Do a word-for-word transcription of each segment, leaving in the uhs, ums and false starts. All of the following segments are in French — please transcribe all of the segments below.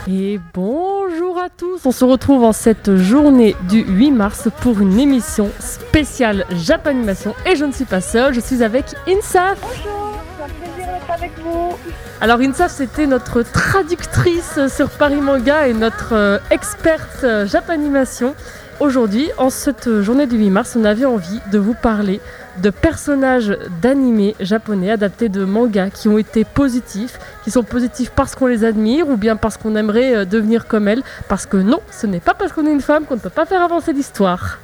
Et bonjour à tous, on se retrouve en cette journée du huit mars pour une émission spéciale Japanimation et je ne suis pas seule, je suis avec Insaf. Bonjour, c'est un plaisir d'être avec vous. Alors Insaf, c'était notre traductrice sur Paris Manga et notre euh, experte euh, Japanimation. Aujourd'hui, en cette journée du huit mars, on avait envie de vous parler de personnages d'animés japonais adaptés de mangas qui ont été positifs, qui sont positifs parce qu'on les admire ou bien parce qu'on aimerait devenir comme elles. Parce que non, ce n'est pas parce qu'on est une femme qu'on ne peut pas faire avancer l'histoire.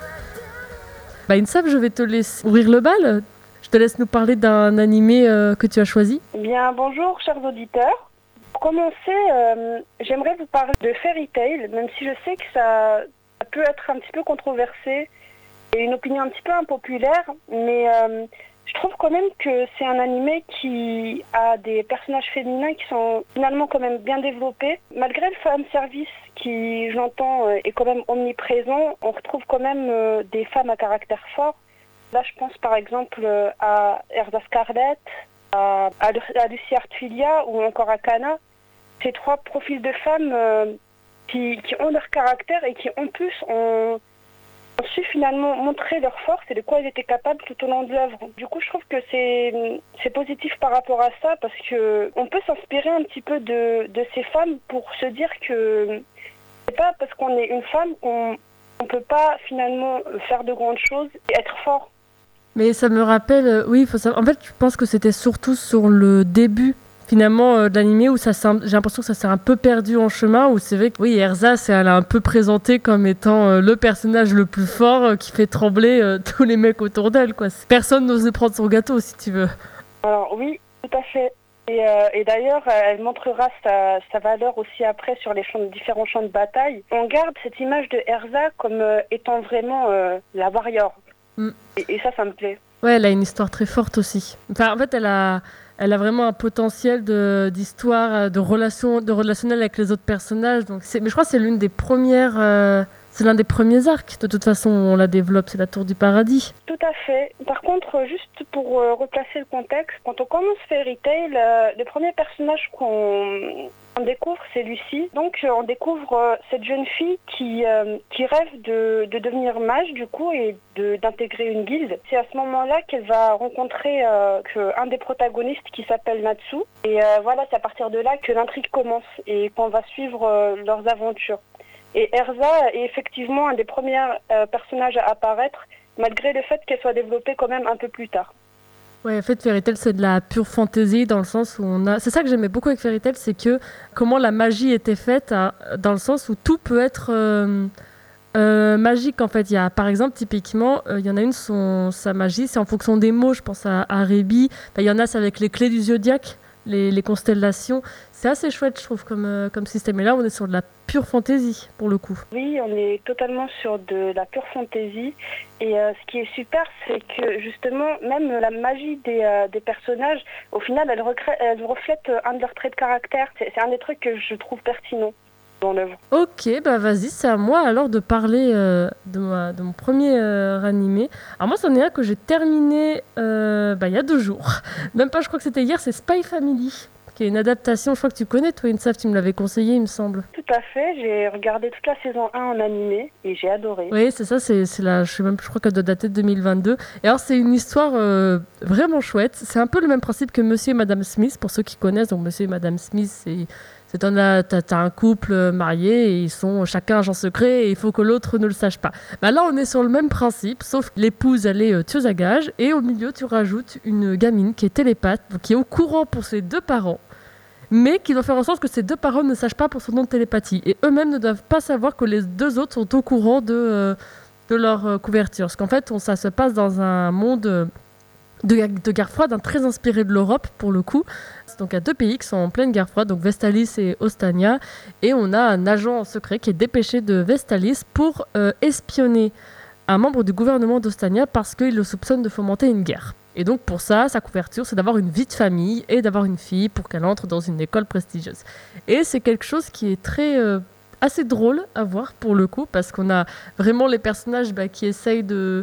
Bah Insaf, je vais te laisser ouvrir le bal. Je te laisse nous parler d'un animé euh, que tu as choisi. Eh bien, bonjour chers auditeurs. Pour commencer, euh, j'aimerais vous parler de Fairy Tail, même si je sais que ça, ça peut être un petit peu controversé et une opinion un petit peu impopulaire, mais euh, je trouve quand même que c'est un animé qui a des personnages féminins qui sont finalement quand même bien développés. Malgré le fan service qui, je l'entends, est quand même omniprésent, on retrouve quand même euh, des femmes à caractère fort. Là, je pense par exemple à Erza Scarlett, à, à, à Lucy Artulia ou encore à Kana. Ces trois profils de femmes euh, qui, qui ont leur caractère et qui en plus ont, ont su finalement montrer leur force et de quoi elles étaient capables tout au long de l'œuvre. Du coup, je trouve que c'est, c'est positif par rapport à ça parce qu'on peut s'inspirer un petit peu de, de ces femmes pour se dire que c'est pas parce qu'on est une femme qu'on ne peut pas finalement faire de grandes choses et être fort. Mais ça me rappelle, euh, oui, faut savoir. En fait, je pense que c'était surtout sur le début, finalement, euh, de l'animé où ça s'est, j'ai l'impression que ça s'est un peu perdu en chemin. Où c'est vrai que oui, Erza, c'est, elle a un peu présenté comme étant euh, le personnage le plus fort euh, qui fait trembler euh, tous les mecs autour d'elle, quoi. Personne n'osait prendre son gâteau, si tu veux. Alors oui, tout à fait. Et, euh, et d'ailleurs, elle montrera sa, sa valeur aussi après sur les champs, différents champs de bataille. On garde cette image de Erza comme euh, étant vraiment euh, la warrior. Mm. Et, et ça, ça me plaît. Ouais, elle a une histoire très forte aussi. Enfin, en fait, elle a, elle a vraiment un potentiel de, d'histoire, de relation, de relationnel avec les autres personnages. Donc, c'est, mais je crois que c'est l'une des premières, euh, c'est l'un des premiers arcs. De toute façon, on la développe, c'est la Tour du Paradis. Tout à fait. Par contre, juste pour euh, replacer le contexte, quand on commence Fairy Tail, euh, le premier personnage qu'on on découvre, c'est Lucy. Donc, euh, on découvre euh, cette jeune fille qui, euh, qui rêve de, de devenir mage, du coup, et de, d'intégrer une guilde. C'est à ce moment-là qu'elle va rencontrer euh, que un des protagonistes qui s'appelle Natsu. Et euh, voilà, c'est à partir de là que l'intrigue commence et qu'on va suivre euh, leurs aventures. Et Erza est effectivement un des premiers euh, personnages à apparaître, malgré le fait qu'elle soit développée quand même un peu plus tard. Ouais, en fait, Fairy Tail, c'est de la pure fantasy dans le sens où on a... C'est ça que j'aimais beaucoup avec Fairy Tail, c'est que comment la magie était faite hein, dans le sens où tout peut être euh, euh, magique, en fait. Il y a, par exemple, typiquement, euh, il y en a une, son, sa magie, c'est en fonction des mots, je pense à, à Rébi. Enfin, il y en a, c'est avec les clés du zodiaque, les, les constellations. C'est assez chouette, je trouve, comme, euh, comme système. Et là, on est sur de la pure fantasy, pour le coup. Oui, on est totalement sur de la pure fantasy. Et euh, ce qui est super, c'est que, justement, même la magie des, euh, des personnages, au final, elle, recrée, elle reflète un de leurs traits de caractère. C'est, c'est un des trucs que je trouve pertinent dans l'œuvre. Ok, bah vas-y, c'est à moi alors de parler euh, de, ma, de mon premier euh, animé. Alors moi, c'en est un que j'ai terminé euh, bah, il y a deux jours. Même pas, je crois que c'était hier, c'est Spy Family, qui est une adaptation, je crois que tu connais, toi, Insaf, tu me l'avais conseillé, il me semble. Tout à fait, j'ai regardé toute la saison un en animé et j'ai adoré. Oui, c'est ça, c'est, c'est la, je, sais même, je crois qu'elle doit dater de deux mille vingt-deux. Et alors, c'est une histoire euh, vraiment chouette. C'est un peu le même principe que Monsieur et Madame Smith, pour ceux qui connaissent. Donc, Monsieur et Madame Smith, c'est... C'est un, t'as, t'as un couple marié et ils sont chacun agent secret et il faut que l'autre ne le sache pas. Bah là, on est sur le même principe, sauf que l'épouse, elle est euh, tueuse à gages et au milieu, tu rajoutes une gamine qui est télépathe, qui est au courant pour ses deux parents, mais qui doit faire en sorte que ses deux parents ne sachent pas pour son nom de télépathie. Et eux-mêmes ne doivent pas savoir que les deux autres sont au courant de, euh, de leur euh, couverture. Parce qu'en fait, on, ça se passe dans un monde... Euh, De, de guerre froide, hein, très inspiré de l'Europe pour le coup. Donc il y a deux pays qui sont en pleine guerre froide, donc Vestalis et Ostania, et on a un agent secret qui est dépêché de Vestalis pour euh, espionner un membre du gouvernement d'Ostania parce qu'il le soupçonne de fomenter une guerre. Et donc pour ça, sa couverture, c'est d'avoir une vie de famille et d'avoir une fille pour qu'elle entre dans une école prestigieuse. Et c'est quelque chose qui est très... Euh, assez drôle à voir pour le coup, parce qu'on a vraiment les personnages bah, qui essayent de...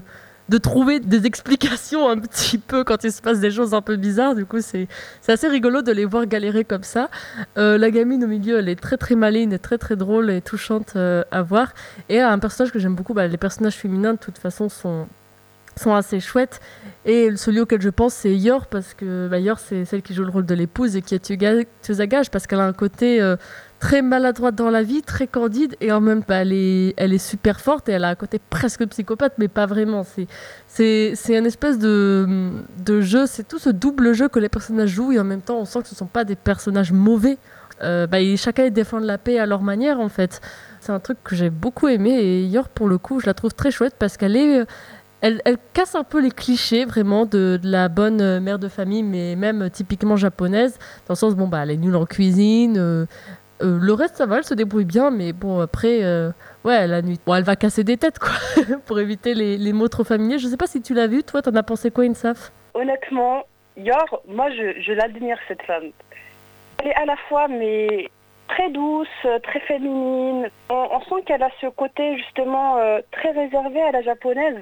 de trouver des explications un petit peu quand il se passe des choses un peu bizarres. Du coup, c'est, c'est assez rigolo de les voir galérer comme ça. Euh, la gamine au milieu, elle est très très maligne, et très très drôle et touchante euh, à voir. Et un personnage que j'aime beaucoup, bah, les personnages féminins de toute façon sont, sont assez chouettes. Et celui auquel je pense, c'est Yor, parce que bah, Yor, c'est celle qui joue le rôle de l'épouse et qui est tueuse à gages, parce qu'elle a un côté euh, très maladroite dans la vie, très candide, et en même temps, bah, elle, est, elle est super forte, et elle a un côté presque psychopathe, mais pas vraiment. C'est, c'est, c'est une espèce de, de jeu, c'est tout ce double jeu que les personnages jouent, et en même temps, on sent que ce ne sont pas des personnages mauvais. Euh, bah, et chacun, ils défendent la paix à leur manière, en fait. C'est un truc que j'ai beaucoup aimé, et Yor, pour le coup, je la trouve très chouette, parce qu'elle est... Elle, elle casse un peu les clichés vraiment de, de la bonne mère de famille, mais même typiquement japonaise, dans le sens, bon, bah, elle est nulle en cuisine, euh, euh, le reste ça va, elle se débrouille bien, mais bon, après, euh, ouais, la nuit, bon, elle va casser des têtes, quoi, pour éviter les, les mots trop familiers. Je sais pas si tu l'as vu, toi, t'en as pensé quoi, Insaf? Honnêtement, Yor, moi je, je l'admire cette femme. Elle est à la fois, mais très douce, très féminine. On, on sent qu'elle a ce côté justement euh, très réservé à la japonaise.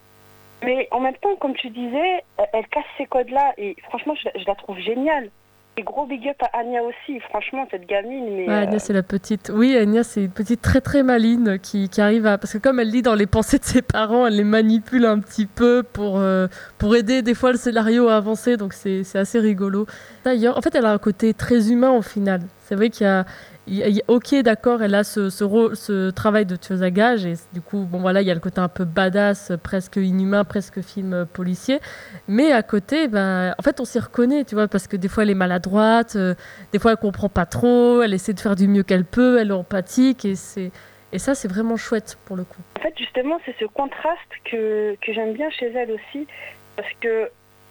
Mais en même temps, comme tu disais, elle, elle casse ces codes-là et franchement, je, je la trouve géniale. Et gros big up à Anya aussi, franchement, cette gamine. Mais, ouais, Anya, euh... c'est la petite. Oui, Anya, c'est une petite très très maligne qui, qui arrive à. Parce que comme elle lit dans les pensées de ses parents, elle les manipule un petit peu pour, euh, pour aider des fois le scénario à avancer, donc c'est, c'est assez rigolo. D'ailleurs, en fait, elle a un côté très humain au final. C'est vrai qu'il y a. Il y a, ok, d'accord, elle a ce, ce, rôle, ce travail de tueuse à gages et du coup, bon voilà, il y a le côté un peu badass, presque inhumain, presque film policier. Mais à côté, ben, en fait, on s'y reconnaît, tu vois, parce que des fois, elle est maladroite, euh, des fois, elle comprend pas trop, elle essaie de faire du mieux qu'elle peut, elle est empathique et c'est et ça, c'est vraiment chouette pour le coup. En fait, justement, c'est ce contraste que que j'aime bien chez elle aussi, parce que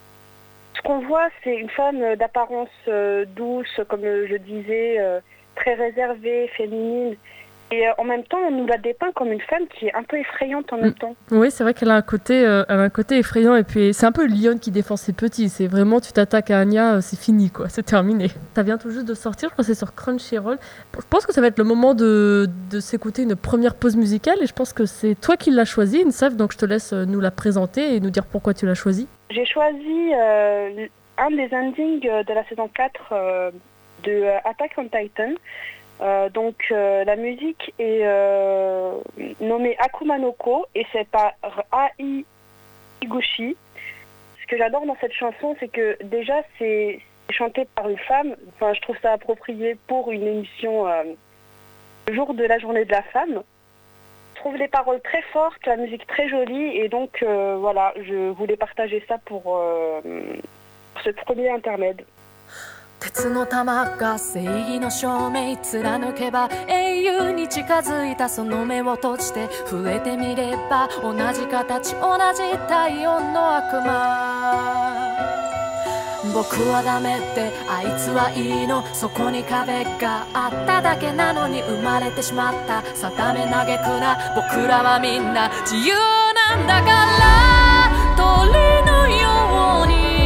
ce qu'on voit, c'est une femme d'apparence euh, douce, comme je disais. Euh, très réservée, féminine. Et euh, en même temps, on nous la dépeint comme une femme qui est un peu effrayante en mmh. même temps. Oui, c'est vrai qu'elle a un côté, euh, elle a un côté effrayant. Et puis, c'est un peu le lion qui défend ses petits. C'est vraiment, tu t'attaques à Anya, euh, c'est fini, quoi. C'est terminé. Ça vient tout juste de sortir, je crois que c'est sur Crunchyroll. Je pense que ça va être le moment de, de s'écouter une première pause musicale. Et je pense que c'est toi qui l'as choisie, Insaf. Donc, je te laisse nous la présenter et nous dire pourquoi tu l'as choisie. J'ai choisi euh, un des endings de la saison quatre euh, de euh, Attack on Titan. Euh, donc euh, la musique est euh, nommée Akuma no Ko et c'est par Ai Higuchi. Ce que j'adore dans cette chanson, c'est que déjà c'est chanté par une femme. Enfin, je trouve ça approprié pour une émission euh, le jour de la journée de la femme. Je trouve les paroles très fortes, la musique très jolie et donc euh, voilà, je voulais partager ça pour, euh, pour ce premier intermède. 鉄の玉が正義の証明貫けば英雄に近づいたその目を閉じて触れてみれば同じ形同じ体温の悪魔僕はダメってあいつはいいのそこに壁があっただけなのに生まれてしまった定め嘆くな僕らはみんな自由なんだから鳥のように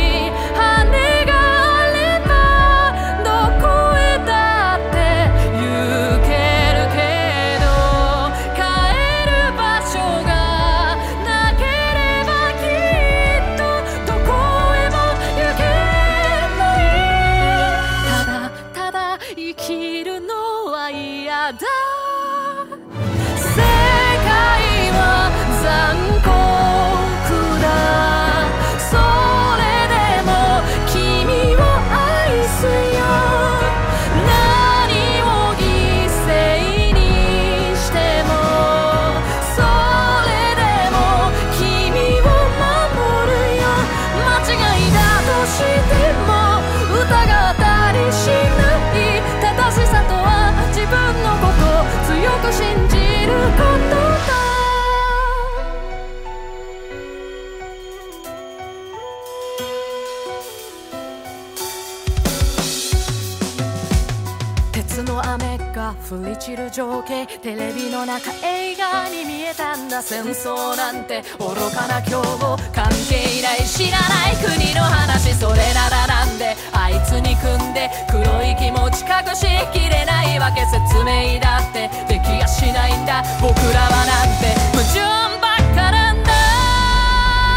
降り散る情景テレビの中映画に見えたんだ戦争なんて愚かな凶暴関係ない知らない国の話それならなんであいつに組んで黒い気持ち隠しきれないわけ説明だってできやしないんだ僕らはなんて矛盾ばっかなんだ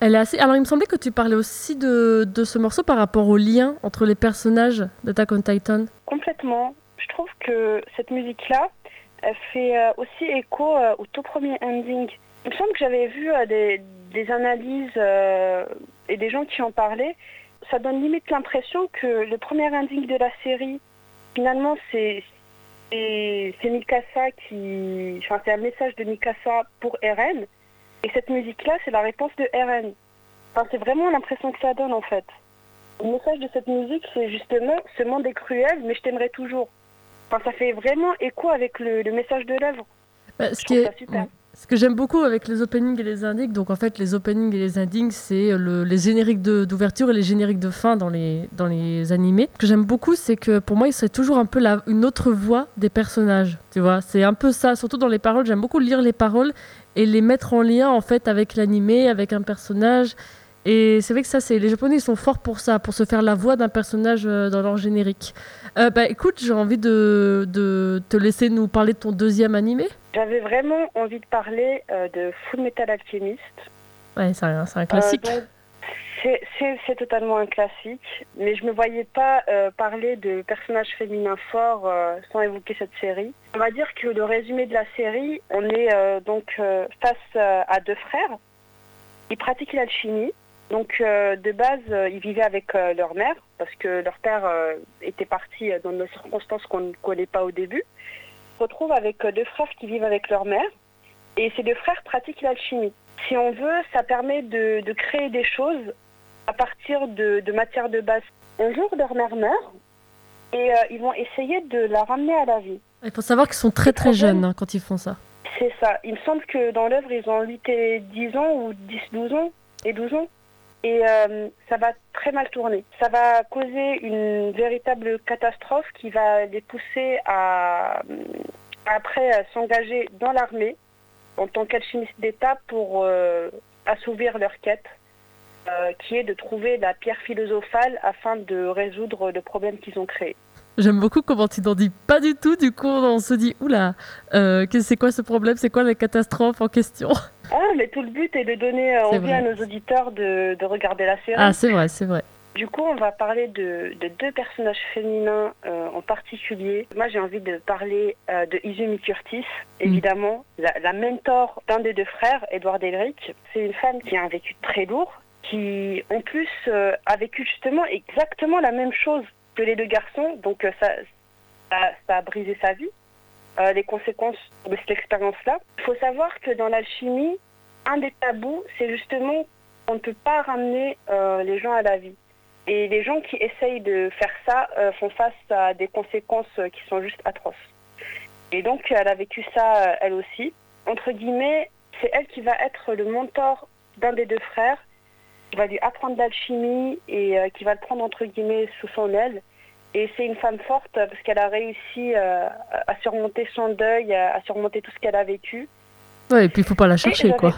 Elle est assez... Alors, il me semblait que tu parlais aussi de, de ce morceau par rapport au lien entre les personnages d'Attack on Titan. Complètement. Je trouve que cette musique-là, elle fait euh, aussi écho euh, au tout premier ending. Il me semble que j'avais vu euh, des, des analyses euh, et des gens qui en parlaient. Ça donne limite l'impression que le premier ending de la série, finalement, c'est, c'est, c'est Mikasa qui... Enfin, c'est un message de Mikasa pour Eren. Et cette musique-là, c'est la réponse de Eren. Enfin, c'est vraiment l'impression que ça donne, en fait. Le message de cette musique, c'est justement « Ce monde est cruel, mais je t'aimerai toujours ». Enfin, ça fait vraiment écho avec le, le message de l'œuvre. Bah, ce, qui est, ouais. ce que j'aime beaucoup avec les openings et les endings, donc en fait, les openings et les endings, c'est le, les génériques de, d'ouverture et les génériques de fin dans les, dans les animés. Ce que j'aime beaucoup, c'est que pour moi, il serait toujours un peu la, une autre voix des personnages. Tu vois, c'est un peu ça, surtout dans les paroles. J'aime beaucoup lire les paroles et les mettre en lien en fait avec l'animé, avec un personnage. Et c'est vrai que ça, c'est les Japonais, ils sont forts pour ça, pour se faire la voix d'un personnage dans leur générique. Euh, bah écoute, j'ai envie de, de te laisser nous parler de ton deuxième animé. J'avais vraiment envie de parler euh, de Full Metal Alchemist. Ouais, c'est un, c'est un classique. Euh, donc, c'est, c'est, c'est totalement un classique, mais je me voyais pas euh, parler de personnages féminins forts euh, sans évoquer cette série. On va dire que le résumé de la série, on est euh, donc euh, face euh, à deux frères. Ils pratiquent l'alchimie. Donc euh, de base, euh, ils vivaient avec euh, leur mère, parce que leur père euh, était parti dans des circonstances qu'on ne connaît pas au début. Ils se retrouvent avec euh, deux frères qui vivent avec leur mère, et ces deux frères pratiquent l'alchimie. Si on veut, ça permet de, de créer des choses à partir de, de matières de base. Un jour, leur mère meurt, et euh, ils vont essayer de la ramener à la vie. Il faut savoir qu'ils sont très Le très problème, jeunes hein, quand ils font ça. C'est ça. Il me semble que dans l'œuvre, ils ont huit et dix ans, ou dix, douze ans, et douze ans. Et euh, ça va très mal tourner. Ça va causer une véritable catastrophe qui va les pousser à, à après à s'engager dans l'armée en tant qu'alchimiste d'État pour euh, assouvir leur quête, euh, qui est de trouver la pierre philosophale afin de résoudre le problème qu'ils ont créé. J'aime beaucoup comment tu n'en dis pas du tout, du coup on se dit oula, euh, c'est quoi ce problème, c'est quoi la catastrophe en question? Ah mais tout le but est de donner euh, envie à nos auditeurs de, de regarder la série. Ah c'est vrai, c'est vrai. Du coup on va parler de, de deux personnages féminins euh, en particulier. Moi j'ai envie de parler euh, de Izumi Curtis, évidemment, mm. la, la mentor d'un des deux frères, Edward Elric. C'est une femme qui a un vécu très lourd, qui en plus euh, a vécu justement exactement la même chose que les deux garçons, donc euh, ça, ça, ça a brisé sa vie, euh, les conséquences de cette expérience-là. Il faut savoir que dans l'alchimie, un des tabous, c'est justement qu'on ne peut pas ramener euh, les gens à la vie. Et les gens qui essayent de faire ça euh, font face à des conséquences euh, qui sont juste atroces. Et donc, elle a vécu ça, euh, elle aussi. Entre guillemets, c'est elle qui va être le mentor d'un des deux frères, qui va lui apprendre l'alchimie et euh, qui va le prendre entre guillemets sous son aile. Et c'est une femme forte parce qu'elle a réussi euh, à surmonter son deuil, à, à surmonter tout ce qu'elle a vécu. Ouais, et puis il faut pas la chercher, quoi.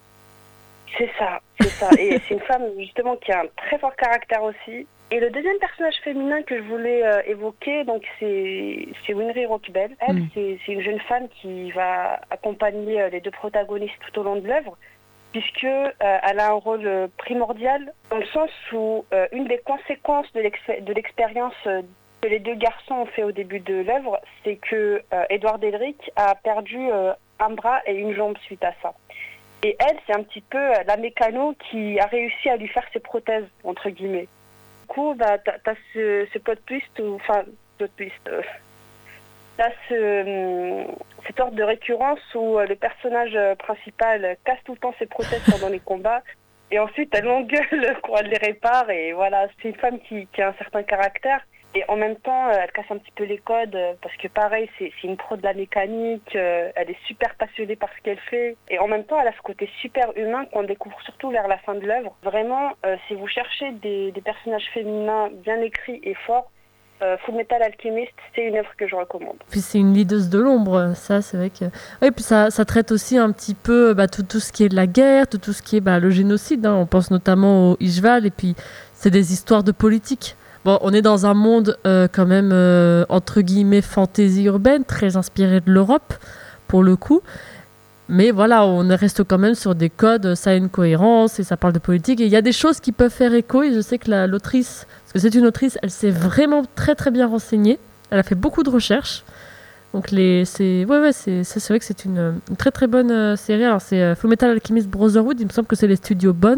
C'est ça, c'est ça. Et c'est une femme justement qui a un très fort caractère aussi. Et le deuxième personnage féminin que je voulais euh, évoquer, donc c'est, c'est Winry Rockbell. Elle, mm. c'est, c'est une jeune femme qui va accompagner euh, les deux protagonistes tout au long de l'œuvre, puisque euh, elle a un rôle euh, primordial dans le sens où euh, une des conséquences de, l'ex- de l'expérience euh, que les deux garçons ont fait au début de l'œuvre, c'est que euh, Edward Elric a perdu euh, un bras et une jambe suite à ça. Et elle, c'est un petit peu euh, la mécano qui a réussi à lui faire ses prothèses, entre guillemets. Du coup, bah, t'as, t'as ce, ce plot twist, ou, enfin, plot twist... Euh, Là, ce, cette ordre de récurrence où le personnage principal casse tout le temps ses prothèses pendant les combats et ensuite elle engueule quand elle les répare. Et voilà, c'est une femme qui, qui a un certain caractère et en même temps elle casse un petit peu les codes parce que pareil, c'est, c'est une pro de la mécanique, elle est super passionnée par ce qu'elle fait et en même temps elle a ce côté super humain qu'on découvre surtout vers la fin de l'œuvre. Vraiment, euh, si vous cherchez des, des personnages féminins bien écrits et forts, Euh, Full Metal Alchemist, c'est une œuvre que je recommande. Puis c'est une leaduse de l'ombre, ça c'est vrai que... Oui, puis ça, ça traite aussi un petit peu bah, tout, tout ce qui est de la guerre, tout, tout ce qui est bah, le génocide, hein. On pense notamment au Ishval, et puis c'est des histoires de politique. Bon, on est dans un monde euh, quand même, euh, entre guillemets, fantaisie urbaine, très inspiré de l'Europe, pour le coup. Mais voilà, on reste quand même sur des codes, ça a une cohérence et ça parle de politique. Et il y a des choses qui peuvent faire écho. Et je sais que la, l'autrice, parce que c'est une autrice, elle s'est vraiment très très bien renseignée. Elle a fait beaucoup de recherches. Donc les, c'est, ouais, ouais, c'est, c'est, c'est vrai que c'est une, une très très bonne euh, série. Alors c'est euh, Fullmetal Alchemist Brotherhood, il me semble que c'est les studios Bones.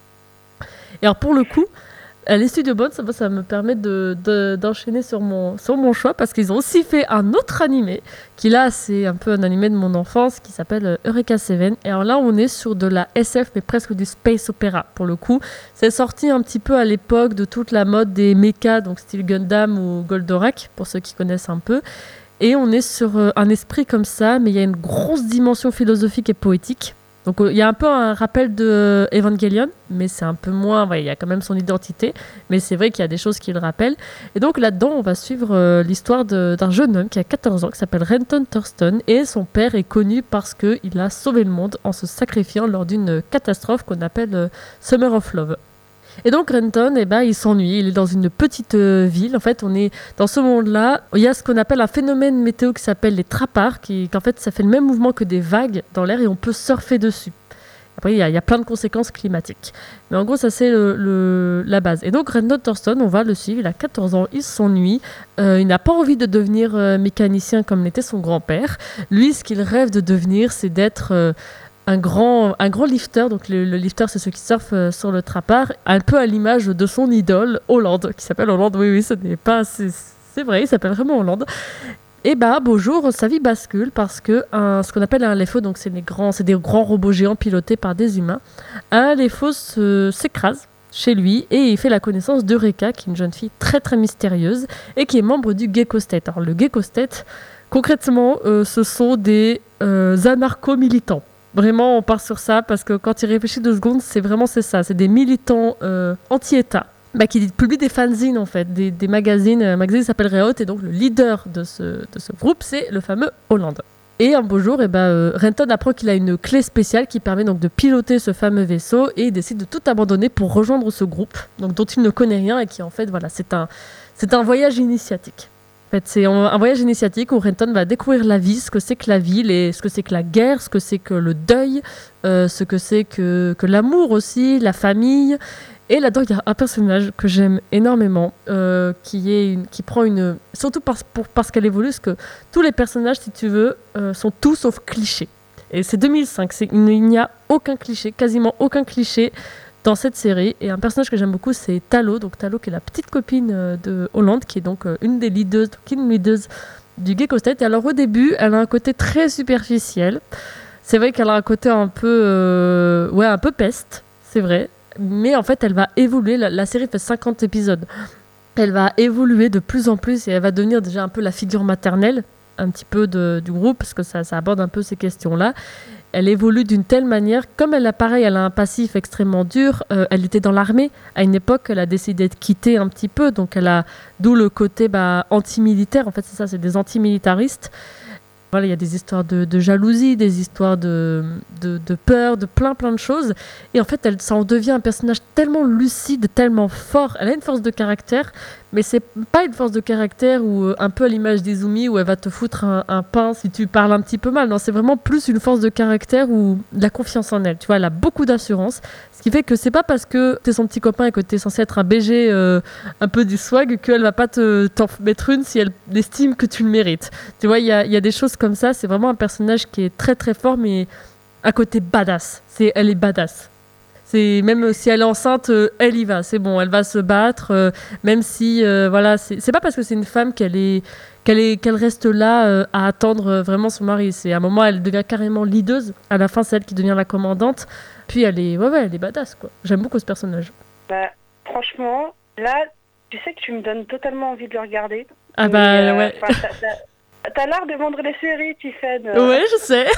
Et alors pour le coup, les studios Bones, ça, ça me permet de, de, d'enchaîner sur mon, sur mon choix parce qu'ils ont aussi fait un autre animé qui là c'est un peu un animé de mon enfance qui s'appelle Eureka Seven. Et alors là on est sur de la S F mais presque du space opéra pour le coup. C'est sorti un petit peu à l'époque de toute la mode des mechas, donc style Gundam ou Goldorak pour ceux qui connaissent un peu. Et on est sur un esprit comme ça, mais il y a une grosse dimension philosophique et poétique. Donc il y a un peu un rappel de Evangelion, mais c'est un peu moins, il ouais, y a quand même son identité, mais c'est vrai qu'il y a des choses qui le rappellent. Et donc là-dedans, on va suivre euh, l'histoire de, d'un jeune homme qui a quatorze ans, qui s'appelle Renton Thurston, et son père est connu parce qu'il a sauvé le monde en se sacrifiant lors d'une catastrophe qu'on appelle euh, Summer of Love. Et donc Renton, eh ben, il s'ennuie, il est dans une petite euh, ville. En fait, on est dans ce monde-là. Il y a ce qu'on appelle un phénomène météo qui s'appelle les trappars, qui, qui en fait, ça fait le même mouvement que des vagues dans l'air et on peut surfer dessus. Après, il y, a, il y a plein de conséquences climatiques. Mais en gros, ça, c'est le, le, la base. Et donc, Renton Thurston, on va le suivre. Il a quatorze ans, il s'ennuie. Euh, il n'a pas envie de devenir euh, mécanicien comme l'était son grand-père. Lui, ce qu'il rêve de devenir, c'est d'être... Euh, Un grand, un grand lifter, donc le, le lifter c'est ceux qui surfent euh, sur le trappard, un peu à l'image de son idole, Hollande, qui s'appelle Hollande, oui oui, ce n'est pas, c'est, c'est vrai, il s'appelle vraiment Hollande. Et bah, beau jour, sa vie bascule parce que un, ce qu'on appelle un L F O, donc c'est, les grands, c'est des grands robots géants pilotés par des humains, un L F O se, s'écrase chez lui et il fait la connaissance d'Eureka, qui est une jeune fille très très mystérieuse et qui est membre du Gecko State. Alors le Gecko State, concrètement, euh, ce sont des euh, anarcho-militants. Vraiment, on part sur ça parce que quand il réfléchit deux secondes, c'est vraiment c'est ça. C'est des militants euh, anti-État bah, qui publient des fanzines, en fait, des, des magazines. Un magazine s'appelle Rehout et donc le leader de ce, de ce groupe, c'est le fameux Hollande. Et un beau jour, eh ben, euh, Renton apprend qu'il a une clé spéciale qui permet donc de piloter ce fameux vaisseau et il décide de tout abandonner pour rejoindre ce groupe donc, dont il ne connaît rien et qui, en fait, voilà, c'est un, c'est un voyage initiatique. En fait, c'est un voyage initiatique où Renton va découvrir la vie, ce que c'est que la vie, les, ce que c'est que la guerre, ce que c'est que le deuil, euh, ce que c'est que, que l'amour aussi, la famille. Et là-dedans, il y a un personnage que j'aime énormément, euh, qui, est une, qui prend une... Surtout parce, pour, parce qu'elle évolue, parce que tous les personnages, si tu veux, euh, sont tous sauf clichés. Et c'est deux mille cinq, c'est, il n'y a aucun cliché, quasiment aucun cliché dans cette série. Et un personnage que j'aime beaucoup, c'est Talo. Donc Talo, qui est la petite copine de Hollande, qui est donc une des leaders, une leaders du Gecko State. Et alors au début, elle a un côté très superficiel. C'est vrai qu'elle a un côté un peu, euh, ouais, un peu peste, c'est vrai. Mais en fait, elle va évoluer. La, la série fait cinquante épisodes. Elle va évoluer de plus en plus et elle va devenir déjà un peu la figure maternelle, un petit peu de, du groupe, parce que ça, ça aborde un peu ces questions-là. Elle évolue d'une telle manière, comme elle a pareil, elle a un passif extrêmement dur. Euh, elle était dans l'armée à une époque, elle a décidé de quitter un petit peu, donc elle a d'où le côté bah, anti-militaire. En fait, c'est ça, c'est des anti-militaristes. Voilà, il y a des histoires de, de jalousie, des histoires de, de, de peur, de plein plein de choses. Et en fait, elle, ça en devient un personnage tellement lucide, tellement fort. Elle a une force de caractère, mais c'est pas une force de caractère où, un peu à l'image d'Izumi, où elle va te foutre un, un pain si tu parles un petit peu mal. Non, c'est vraiment plus une force de caractère ou de la confiance en elle. Tu vois, elle a beaucoup d'assurance. Ce qui fait que c'est pas parce que t'es son petit copain et que t'es censé être un B G euh, un peu du swag qu'elle va pas te, t'en mettre une si elle estime que tu le mérites. Tu vois, il y a, y a des choses comme ça. C'est vraiment un personnage qui est très très fort, mais à côté badass. C'est, elle est badass. C'est, même si elle est enceinte, euh, elle y va. C'est bon, elle va se battre. Euh, même si, euh, voilà, c'est, c'est pas parce que c'est une femme qu'elle est, qu'elle est, qu'elle reste là euh, à attendre euh, vraiment son mari. C'est à un moment, elle devient carrément leaduse. À la fin, c'est elle qui devient la commandante. Puis elle est, ouais, ouais, elle est badass, quoi. J'aime beaucoup ce personnage. Bah, franchement, là, tu sais que tu me donnes totalement envie de le regarder. Ah bah, euh, ouais. T'as, t'as, t'as l'art de vendre les séries, Tiffen. Euh... Ouais, je sais.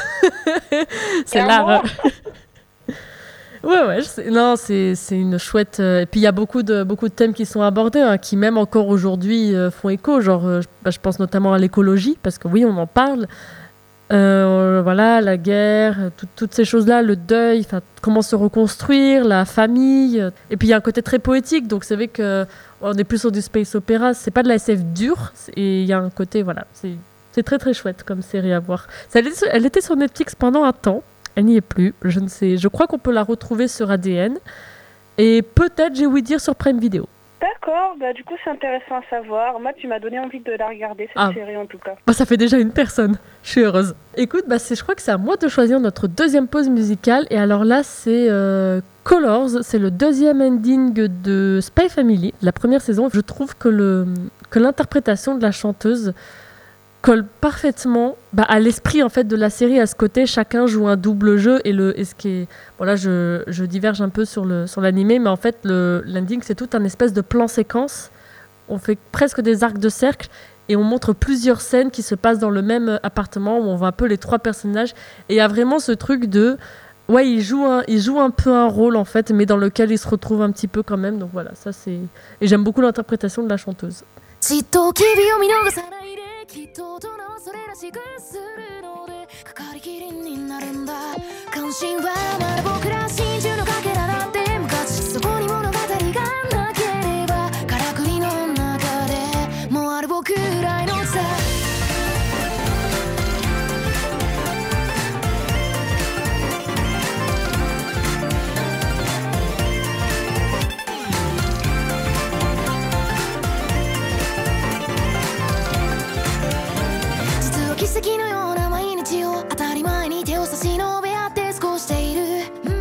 C'est l'art. Ouais, ouais, je sais. Non, c'est, c'est une chouette... Euh... Et puis, il y a beaucoup de, beaucoup de thèmes qui sont abordés, hein, qui même encore aujourd'hui euh, font écho. Genre, euh, bah, je pense notamment à l'écologie, parce que oui, on en parle. Euh, voilà, la guerre, tout, toutes ces choses-là, le deuil, comment se reconstruire, la famille. Et puis il y a un côté très poétique, donc c'est vrai qu'on est plus sur du space opéra. C'est pas de la S F dure, et il y a un côté, voilà, c'est C'est très très chouette comme série à voir. Ça, elle, est- elle était sur Netflix pendant un temps. Elle n'y est plus. Je ne sais. Je crois qu'on peut la retrouver sur A D N. Et peut-être, j'ai ouï dire, sur Prime Video. D'accord, bah du coup c'est intéressant à savoir. Moi tu m'as donné envie de la regarder, cette Ah. série en tout cas. Bah, ça fait déjà une personne. Je suis heureuse. Écoute, bah, c'est, je crois que c'est à moi de choisir notre deuxième pause musicale. Et alors là, c'est euh, Colors. C'est le deuxième ending de Spy Family, la première saison. Je trouve que, le, que l'interprétation de la chanteuse colle parfaitement bah, à l'esprit en fait de la série, à ce côté chacun joue un double jeu et le et ce qui est bon là je, je diverge un peu sur le sur l'animé, mais en fait le l'ending c'est tout un espèce de plan séquence. On fait presque des arcs de cercle et on montre plusieurs scènes qui se passent dans le même appartement où on voit un peu les trois personnages et il y a vraiment ce truc de ouais ils jouent un, ils jouent un peu un rôle en fait, mais dans lequel ils se retrouvent un petit peu quand même. Donc voilà, ça c'est et j'aime beaucoup l'interprétation de la chanteuse. じっと君を見逃さないできっと大人はそれらしくするのでかかりきりになるんだ関心はまだ僕ら真珠のかけらだって昔そこに物語がなければからくりの中でもうある僕らのさ奇跡のような毎日を当たり前に手を差し伸べ合って過ごしている、うん、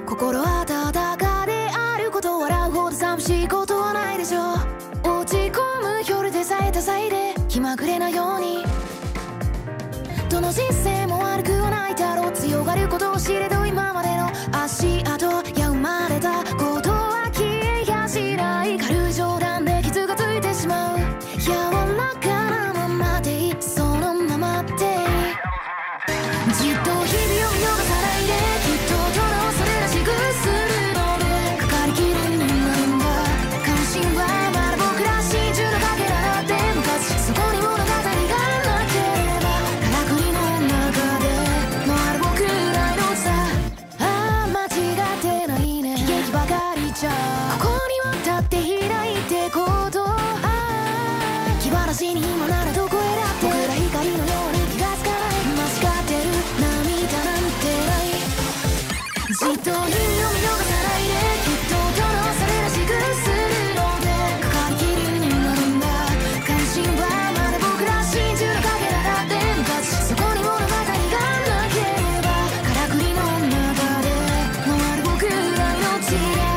心温かであること笑うほど寂しいことはないでしょう落ち込む夜でさえ多彩で気まぐれなようにどの人生も悪くはないだろう強がることを知れど今までの足跡や生まれたことは消えやしない軽い冗談で傷がついてしまう柔らかなままでいいそのままでいいじっと日々を見逃さないできっと大人をそれらしくするのでかかりきりになるんだ関心はまだ僕ら真珠のかけらだって昔そこに物語がなければからくりの中でもある僕らのさああ間違ってないね悲劇ばかりじゃここには立って開いてことああ気晴らしに今ならどこへだって僕ら光のように気がつかない間違ってる涙なんてないじっと意味を見逃さないできっと大人をそれらしくするのでかかりきりになるんだ関心はまだ僕ら真珠のかけらだって昔そこに物語がなければからくりの中でもうある僕らの血が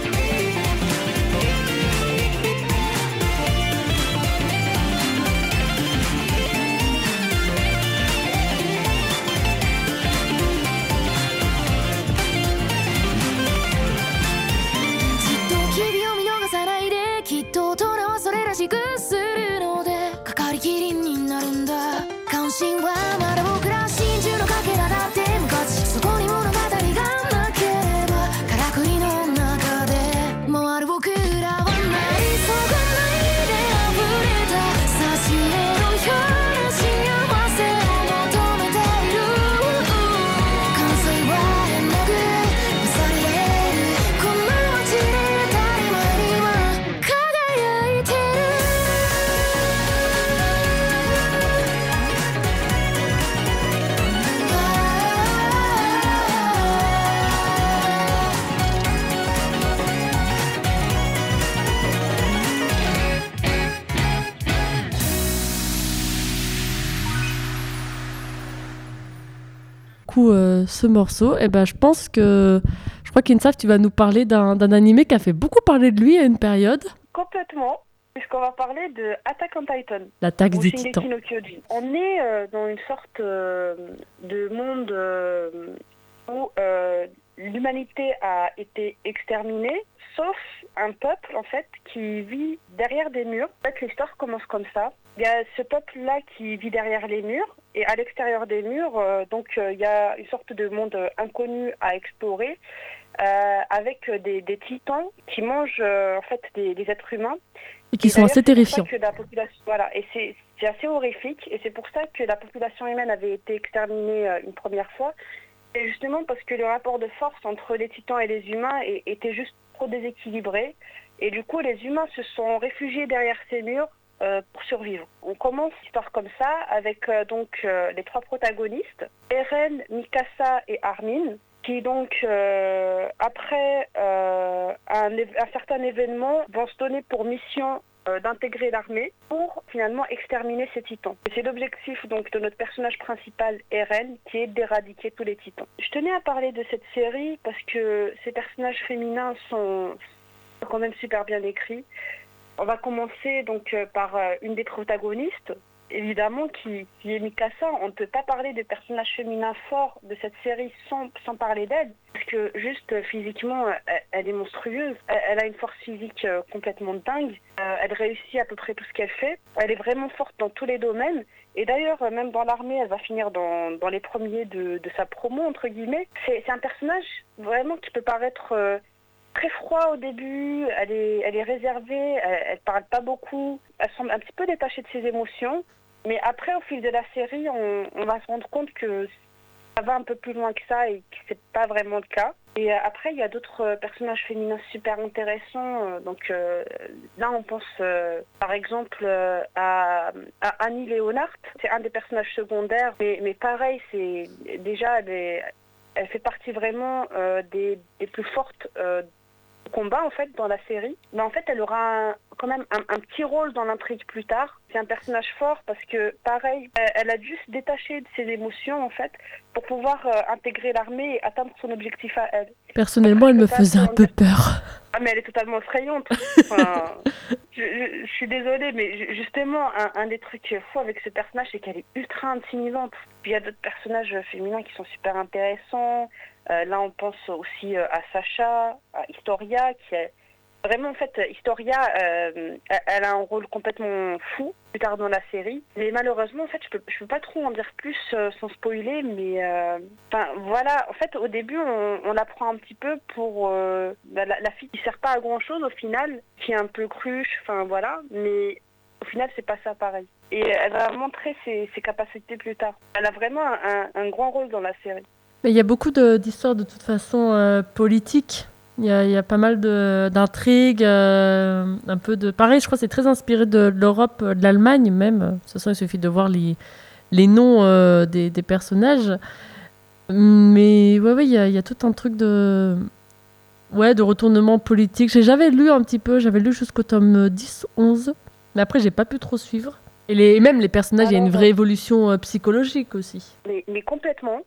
きっと大人はそれらしくするのでかかりきりになるんだ関心はまだ僕ら真珠のかけらだって昔そこに物語がなければからくりの中でもうある僕らはないそがないで溢れた差し入れのような幸せを求めている完成は変なく腐り得るこの街で当たり前には輝いてる Coup, euh, ce morceau, et ben, je pense que je crois qu'Insaf, tu vas nous parler d'un, d'un animé qui a fait beaucoup parler de lui à une période. Complètement, puisqu'on va parler de Attack on Titan. L'attaque ou des Shingeki Titans. no Kyojin. On est euh, dans une sorte euh, de monde euh, où euh, l'humanité a été exterminée, sauf un peuple en fait qui vit derrière des murs. En fait, l'histoire commence comme ça. Il y a ce peuple-là qui vit derrière les murs, et à l'extérieur des murs, euh, donc euh, il y a une sorte de monde inconnu à explorer, euh, avec des, des titans qui mangent euh, en fait des, des êtres humains. Et qui Et sont d'ailleurs, assez c'est pour ça terrifiants. que la population, voilà, et c'est, c'est assez horrifique, et c'est pour ça que la population humaine avait été exterminée euh, une première fois. Et justement parce que le rapport de force entre les titans et les humains est- était juste trop déséquilibré. Et du coup, les humains se sont réfugiés derrière ces murs euh, pour survivre. On commence l'histoire comme ça avec euh, donc euh, les trois protagonistes, Eren, Mikasa et Armin, qui donc, euh, après euh, un, un certain événement, vont se donner pour mission euh, d'intégrer l'armée pour finalement exterminer ces titans. Et c'est l'objectif donc de notre personnage principal, Eren, qui est d'éradiquer tous les titans. Je tenais à parler de cette série parce que ces personnages féminins sont quand même super bien écrits. On va commencer donc euh, par euh, une des protagonistes, évidemment, qui, qui est Mikasa. On ne peut pas parler de personnages féminins forts de cette série sans, sans parler d'elle, parce que juste euh, physiquement, elle, elle est monstrueuse. Elle, elle a une force physique euh, complètement dingue. Euh, elle réussit à peu près tout ce qu'elle fait. Elle est vraiment forte dans tous les domaines. Et d'ailleurs, euh, même dans l'armée, elle va finir dans, dans les premiers de, de sa promo, entre guillemets. C'est, c'est un personnage vraiment qui peut paraître... Euh, très froid au début, elle est, elle est réservée, elle, elle parle pas beaucoup, elle semble un petit peu détachée de ses émotions, mais après au fil de la série, on, on va se rendre compte que ça va un peu plus loin que ça et que c'est pas vraiment le cas. Et euh, après, il y a d'autres euh, personnages féminins super intéressants. Euh, donc euh, là, on pense euh, par exemple euh, à, à Annie Leonhardt, c'est un des personnages secondaires, mais, mais pareil, c'est déjà elle, est, elle fait partie vraiment euh, des, des plus fortes euh, combat en fait dans la série, mais en fait elle aura un, quand même un, un petit rôle dans l'intrigue plus tard. C'est un personnage fort parce que pareil, elle, elle a dû se détacher de ses émotions en fait pour pouvoir euh, intégrer l'armée et atteindre son objectif à elle. Personnellement, elle me faisait un peu peur. Ah mais elle est totalement effrayante. Enfin, je, je, je suis désolée, mais justement un, un des trucs fous avec ce personnage, c'est qu'elle est ultra intimidante. Puis il y a d'autres personnages féminins qui sont super intéressants. Euh, là, on pense aussi euh, à Sacha, à Historia, qui est vraiment, en fait, Historia, euh, elle a un rôle complètement fou plus tard dans la série. Mais malheureusement, en fait, je peux, je peux pas trop en dire plus euh, sans spoiler, mais euh, enfin, voilà. En fait, au début, on, on la prend un petit peu pour euh, la, la fille qui sert pas à grand chose au final, qui est un peu cruche, enfin voilà. Mais au final, c'est pas ça pareil. Et elle va montrer ses, ses capacités plus tard. Elle a vraiment un, un grand rôle dans la série. Mais il y a beaucoup de, d'histoires de toute façon euh, politiques. Il y, a, il y a pas mal de, d'intrigues, euh, un peu de... Pareil, je crois que c'est très inspiré de, de l'Europe, de l'Allemagne même. De toute façon, il suffit de voir les, les noms euh, des, des personnages. Mais ouais, ouais, il y a, il y a tout un truc de... Ouais, de retournement politique. J'ai, j'avais lu un petit peu, j'avais lu jusqu'au tome dix onze. Mais après, j'ai pas pu trop suivre. Et les, même les personnages, il y a une vraie évolution euh, psychologique aussi. Mais, mais complètement.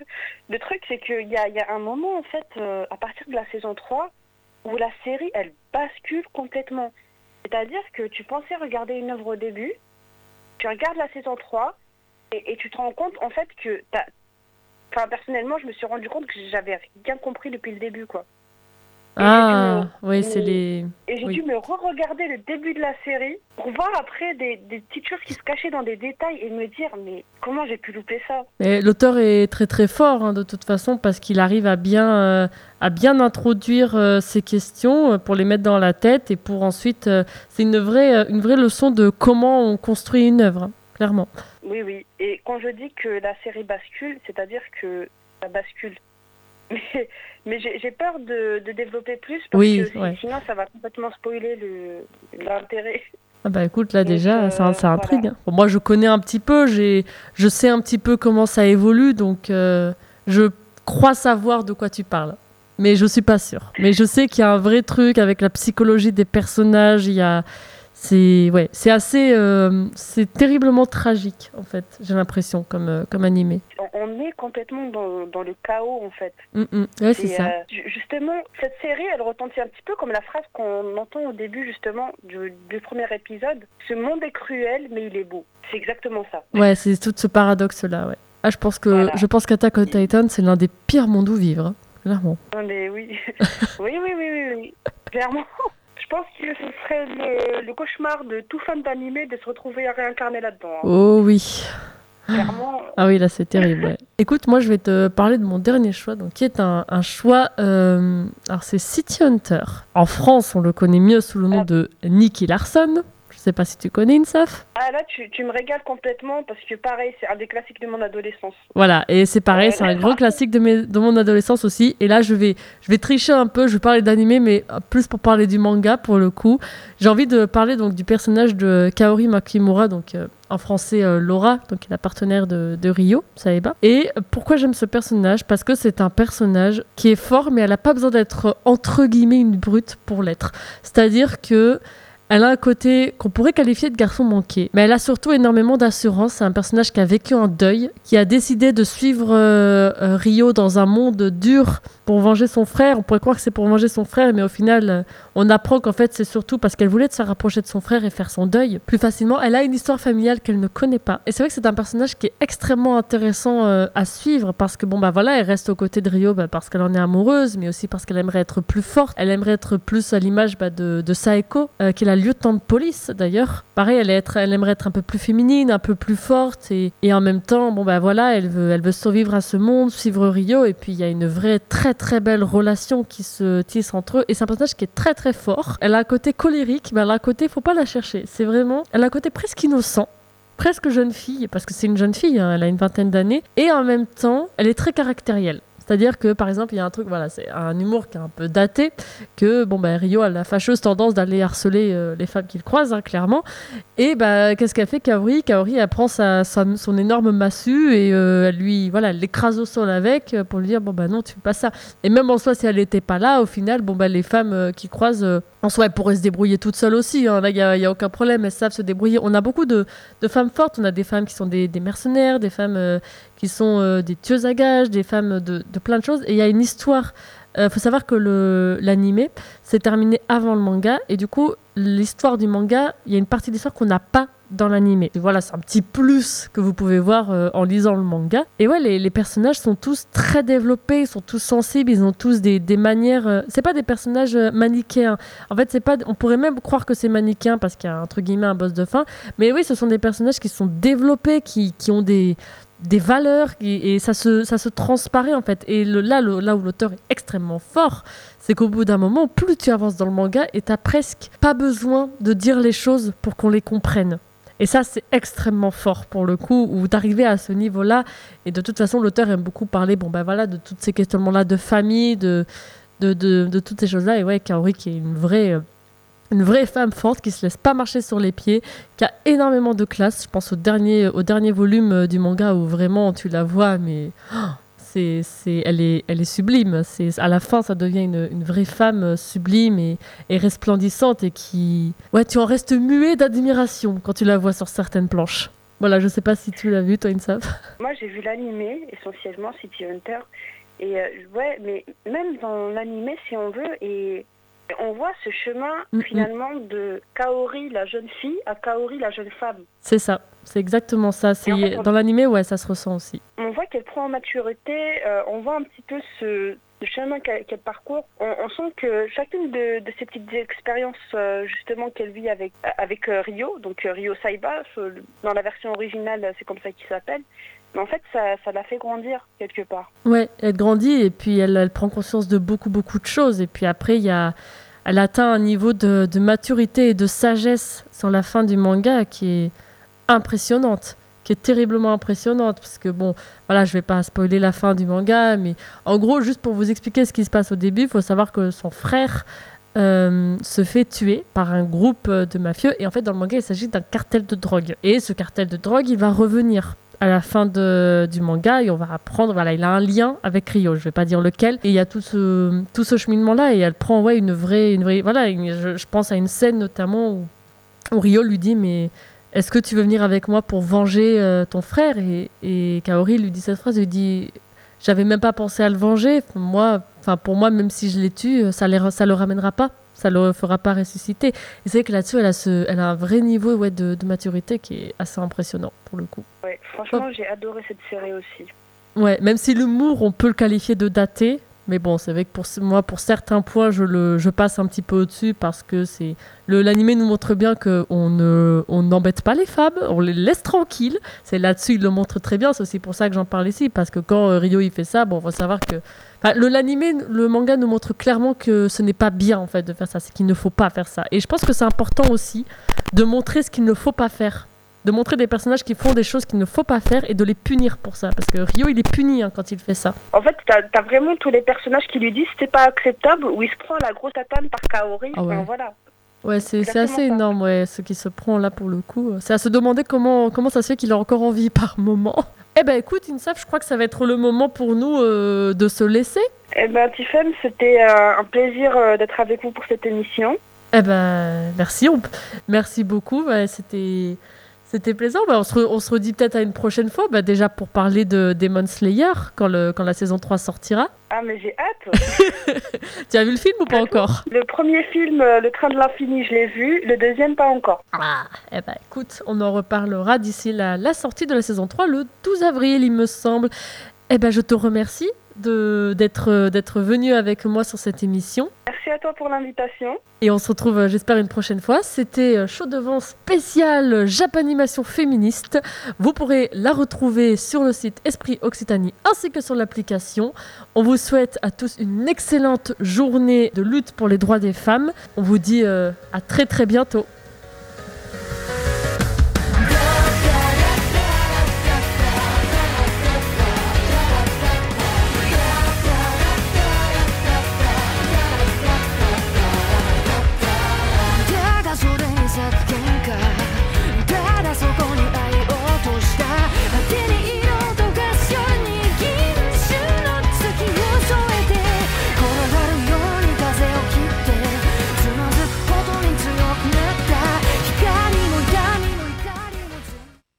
Le truc, c'est qu'il y a, y a un moment, en fait, euh, à partir de la saison trois, où la série, elle bascule complètement. C'est-à-dire que tu pensais regarder une œuvre au début, tu regardes la saison trois, et, et tu te rends compte, en fait, que... T'as... Enfin, personnellement, je me suis rendu compte que j'avais rien compris depuis le début, quoi. Et ah, me, oui, me, c'est les... Et j'ai oui. dû me re-regarder le début de la série pour voir après des, des petites choses qui se cachaient dans des détails et me dire, mais comment j'ai pu louper ça ? Et l'auteur est très très fort, hein, de toute façon, parce qu'il arrive à bien, euh, à bien introduire euh, ces questions euh, pour les mettre dans la tête et pour ensuite... Euh, c'est une vraie, euh, une vraie leçon de comment on construit une œuvre, hein, clairement. Oui, oui. Et quand je dis que la série bascule, c'est-à-dire que ça bascule. Mais, mais j'ai, j'ai peur de, de développer plus parce oui, que ouais. sinon ça va complètement spoiler le, l'intérêt. Ah bah écoute, là déjà, donc, ça, euh, ça intrigue. voilà. Hein. Bon, moi, je connais un petit peu, j'ai, je sais un petit peu comment ça évolue, donc euh, je crois savoir de quoi tu parles. Mais je suis pas sûre. Mais je sais qu'il y a un vrai truc avec la psychologie des personnages, il y a... C'est, ouais, c'est assez... Euh, c'est terriblement tragique, en fait, j'ai l'impression, comme, euh, comme animé. On est complètement dans, dans le chaos, en fait. Mm-mm. Ouais, c'est Et, ça. euh, justement, cette série, elle retentit un petit peu comme la phrase qu'on entend au début, justement, du, du premier épisode. Ce monde est cruel, mais il est beau. C'est exactement ça. Ouais, c'est tout ce paradoxe-là, ouais. Ah, je pense que Voilà. je pense qu'Attack on Titan, c'est l'un des pires mondes où vivre, hein, clairement. Non, mais oui. oui, oui, oui, oui, oui. Clairement. Je pense que ce serait le, le cauchemar de tout fan d'animé de se retrouver à réincarner là-dedans. Hein. Oh oui. Clairement. Ah oui, là c'est terrible. Ouais. Écoute, moi je vais te parler de mon dernier choix, donc qui est un, un choix. Euh, alors c'est City Hunter. En France, on le connaît mieux sous le nom de Nicky Larson. Je sais pas si tu connais Insaf. Ah là, tu, tu me régales complètement parce que pareil, c'est un des classiques de mon adolescence. Voilà, et c'est pareil, Euh, c'est un gros classique de, mes, de mon adolescence aussi. Et là, je vais, je vais tricher un peu, je vais parler d'animé, mais plus pour parler du manga pour le coup. J'ai envie de parler donc du personnage de Kaori Makimura, donc euh, en français euh, Laura, donc la partenaire de, de Ryo, Saeba. Et pourquoi j'aime ce personnage? Parce que c'est un personnage qui est fort, mais elle n'a pas besoin d'être entre guillemets une brute pour l'être. C'est-à-dire que elle a un côté qu'on pourrait qualifier de garçon manqué, mais elle a surtout énormément d'assurance. C'est un personnage qui a vécu un deuil, qui a décidé de suivre euh, euh, Ryo dans un monde dur pour venger son frère. On pourrait croire que c'est pour venger son frère, mais au final, euh, on apprend qu'en fait, c'est surtout parce qu'elle voulait se rapprocher de son frère et faire son deuil plus facilement. Elle a une histoire familiale qu'elle ne connaît pas. Et c'est vrai que c'est un personnage qui est extrêmement intéressant euh, à suivre parce que, bon, bah voilà, elle reste aux côtés de Ryo bah, parce qu'elle en est amoureuse, mais aussi parce qu'elle aimerait être plus forte. Elle aimerait être plus à l'image bah, de, de Saeko, euh, qui est la lieutenant de police d'ailleurs. Pareil, elle, est être, elle aimerait être un peu plus féminine, un peu plus forte et, et en même temps, bon bah voilà, elle veut, elle veut survivre à ce monde, suivre Ryo et puis il y a une vraie très très belle relation qui se tisse entre eux et c'est un personnage qui est très très fort. Elle a un côté colérique, mais elle a un côté, faut pas la chercher. C'est vraiment, elle a un côté presque innocent. Presque jeune fille, parce que c'est une jeune fille, hein, elle a une vingtaine d'années, et en même temps, elle est très caractérielle. C'est-à-dire que, par exemple, il y a un truc, voilà, c'est un humour qui est un peu daté, que, bon, bah, Ryo a la fâcheuse tendance d'aller harceler euh, les femmes qu'il croise, hein, clairement. Et, bah, qu'est-ce qu'elle fait, Kaori Kaori, elle prend sa, sa, son énorme massue et euh, elle lui, voilà, elle l'écrase au sol avec pour lui dire, bon, bah, non, tu fais pas ça. Et même en soi, si elle n'était pas là, au final, bon, bah, les femmes euh, qui croisent, euh, en soi, elles pourraient se débrouiller toutes seules aussi, hein. Là, il n'y a, y a aucun problème, elles savent se débrouiller. On a beaucoup de, de femmes fortes, on a des femmes qui sont des, des mercenaires, des femmes euh, qui sont euh, des tueuses à gages, des femmes de, de plein de choses. Et il y a une histoire. Il euh, faut savoir que le, l'animé s'est terminé avant le manga. Et du coup, l'histoire du manga, il y a une partie de l'histoire qu'on n'a pas dans l'animé. Et voilà, c'est un petit plus que vous pouvez voir euh, en lisant le manga. Et ouais, les, les personnages sont tous très développés, ils sont tous sensibles, ils ont tous des, des manières... Euh, c'est pas des personnages euh, manichéens. En fait, c'est pas... on pourrait même croire que c'est manichéen parce qu'il y a, entre guillemets, un boss de fin. Mais oui, ce sont des personnages qui sont développés, qui, qui ont des... des valeurs et, et ça, se, ça se transparaît en fait. Et le, là, le, là où l'auteur est extrêmement fort, c'est qu'au bout d'un moment, plus tu avances dans le manga et t'as presque pas besoin de dire les choses pour qu'on les comprenne. Et ça, c'est extrêmement fort pour le coup, où d'arriver à ce niveau-là. Et de toute façon, l'auteur aime beaucoup parler bon, ben voilà, de tous ces questionnements-là de famille, de, de, de, de toutes ces choses-là. Et ouais, Kaori qui est une vraie... Une vraie femme forte qui se laisse pas marcher sur les pieds, qui a énormément de classe. Je pense au dernier, au dernier volume du manga où vraiment tu la vois, mais oh, c'est, c'est, elle, est, elle est sublime. C'est, à la fin, ça devient une, une vraie femme sublime et, et resplendissante et qui... Ouais, tu en restes muet d'admiration quand tu la vois sur certaines planches. Voilà, je sais pas si tu l'as vu, toi, Insaf. Moi, j'ai vu l'animé, essentiellement, City Hunter. Et euh, ouais, mais même dans l'animé, si on veut, et... on voit ce chemin mm-hmm. finalement de Kaori la jeune fille à Kaori la jeune femme. C'est ça, c'est exactement ça. C'est... En fait, on... Dans l'animé, ouais, ça se ressent aussi. On voit qu'elle prend en maturité, euh, on voit un petit peu ce, ce chemin qu'elle, qu'elle parcourt. On, on sent que chacune de, de ces petites expériences euh, justement qu'elle vit avec, avec euh, Ryo, donc euh, Ryo Saeba, dans la version originale, c'est comme ça qu'il s'appelle. Mais en fait, ça, ça l'a fait grandir quelque part. Ouais, elle grandit et puis elle, elle prend conscience de beaucoup, beaucoup de choses. Et puis après, il y a... elle atteint un niveau de, de maturité et de sagesse sur la fin du manga qui est impressionnante, qui est terriblement impressionnante. Parce que bon, voilà, je vais pas spoiler la fin du manga, mais en gros, juste pour vous expliquer ce qui se passe au début, il faut savoir que son frère euh, se fait tuer par un groupe de mafieux. Et en fait, dans le manga, il s'agit d'un cartel de drogue. Et ce cartel de drogue, il va revenir à la fin de, du manga et on va apprendre, voilà, il a un lien avec Ryo, je vais pas dire lequel, et il y a tout ce, tout ce cheminement-là et elle prend ouais, une vraie, une vraie voilà, une, je, je pense à une scène notamment où, où Ryo lui dit mais est-ce que tu veux venir avec moi pour venger euh, ton frère et, et Kaori lui dit cette phrase, lui dit j'avais même pas pensé à le venger, moi, enfin pour moi même si je les tue, ça, les, ça le ramènera pas. Ça ne le fera pas ressusciter. Et c'est vrai que là-dessus, elle a, ce, elle a un vrai niveau ouais, de, de maturité qui est assez impressionnant, pour le coup. Ouais, franchement, oh. j'ai adoré cette série aussi. Ouais, même si l'humour, on peut le qualifier de daté, mais bon, c'est vrai que pour moi, pour certains points, je, le, je passe un petit peu au-dessus parce que c'est... Le, l'animé nous montre bien qu'on ne, on n'embête pas les femmes, on les laisse tranquilles. C'est là-dessus, il le montre très bien. C'est aussi pour ça que j'en parle ici, parce que quand euh, Ryo il fait ça, bon, on va savoir que... Enfin, le, l'animé, le manga nous montre clairement que ce n'est pas bien en fait de faire ça, c'est qu'il ne faut pas faire ça. Et je pense que c'est important aussi de montrer ce qu'il ne faut pas faire. De montrer des personnages qui font des choses qu'il ne faut pas faire et de les punir pour ça. Parce que Ryo, il est puni hein, quand il fait ça. En fait, t'as as vraiment tous les personnages qui lui disent c'est pas acceptable, où il se prend la grosse tatane par Kaori. Ah ouais. Enfin, voilà. Ouais, c'est c'est assez ça. énorme, ouais, ce qui se prend là pour le coup. C'est à se demander comment, comment ça se fait qu'il a encore envie par moment. Eh ben écoute, Insaf, je crois que ça va être le moment pour nous euh, de se laisser. Eh ben, Tiffen, c'était euh, un plaisir euh, d'être avec vous pour cette émission. Eh ben, merci, on... merci beaucoup, ouais, c'était... C'était plaisant. Bah, on, se re- on se redit peut-être à une prochaine fois, bah, déjà pour parler de Demon Slayer, quand, le, quand la saison trois sortira. Ah, mais j'ai hâte. Tu as vu le film ou pas encore? Le premier film, euh, Le Train de l'Infini, je l'ai vu. Le deuxième, pas encore. Ah, eh ben, écoute, on en reparlera d'ici la, la sortie de la saison trois, le douze avril, il me semble. Eh ben, je te remercie de, d'être, d'être venu avec moi sur cette émission. Merci à toi pour l'invitation. Et on se retrouve, euh, j'espère, une prochaine fois. C'était euh, Chaud Devant spécial Japanimation féministe. Vous pourrez la retrouver sur le site Esprit Occitanie ainsi que sur l'application. On vous souhaite à tous une excellente journée de lutte pour les droits des femmes. On vous dit euh, à très très bientôt.